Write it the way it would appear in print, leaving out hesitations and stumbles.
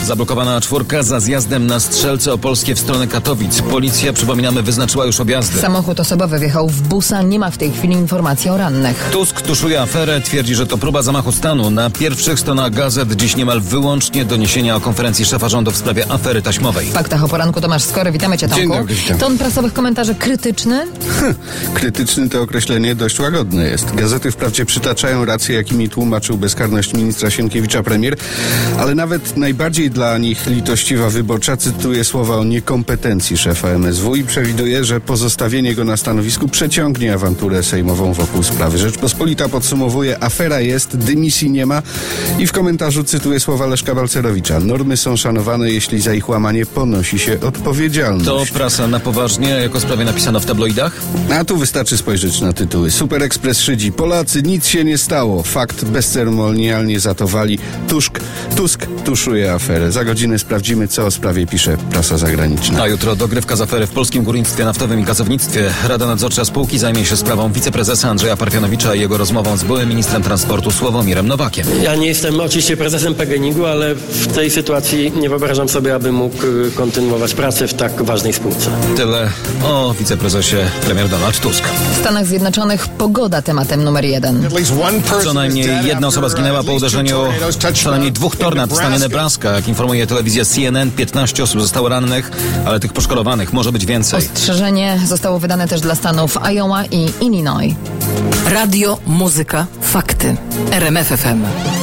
Zablokowana czwórka za zjazdem na Strzelce Opolskie w stronę Katowic. Policja, przypominamy, wyznaczyła już objazdy. Samochód osobowy wjechał w busa. Nie ma w tej chwili informacji o rannych. Tusk tuszuje aferę, twierdzi, że to próba zamachu stanu. Na pierwszych stronach gazet dziś niemal wyłącznie doniesienia o konferencji szefa rządu w sprawie afery taśmowej. W faktach o poranku Tomasz Skory. Witamy Cię, Tomku. Dzień dobry, witam. Ton prasowych komentarzy krytyczny? Krytyczny to określenie dość łagodne jest. Gazety wprawdzie przytaczają racje, jakimi tłumaczył bezkarność ministra Sienkiewicza premier, ale nawet najbardziej dla nich litościwa Wyborcza cytuje słowa o niekompetencji szefa MSW i przewiduje, że pozostawienie go na stanowisku przeciągnie awanturę sejmową wokół sprawy. Rzeczpospolita podsumowuje: afera jest, dymisji nie ma i w komentarzu cytuje słowa Leszka Balcerowicza: normy są szanowane, jeśli za ich łamanie ponosi się odpowiedzialność. To prasa na poważnie, jak o sprawie napisano w tabloidach? A tu wystarczy spojrzeć na tytuły. Super Express szydzi: Polacy, nic się nie stało. Fakt bezceremonialnie zatowali. Tusk tuszuje aferę. Za godzinę sprawdzimy, co o sprawie pisze prasa zagraniczna. A jutro dogrywka z afery w polskim górnictwie naftowym i gazownictwie. Rada Nadzorcza spółki zajmie się sprawą wiceprezesa Andrzeja Parfionowicza i jego rozmową z byłym ministrem transportu Sławomirem Nowakiem. Ja nie jestem oczywiście prezesem PGNiG-u, ale w tej sytuacji nie wyobrażam sobie, aby mógł kontynuować pracę w tak ważnej spółce. Tyle o wiceprezesie premier Donald Tusk. W Stanach Zjednoczonych pogoda tematem numer 1. Co najmniej jedna osoba zginęła po uderzeniu co najmniej 2 tornad w stanie Nebraska. Jak informuje telewizja CNN, 15 osób zostało rannych, ale tych poszkodowanych może być więcej. Ostrzeżenie zostało wydane też dla stanów Iowa i Illinois. Radio, muzyka, fakty. RMF FM.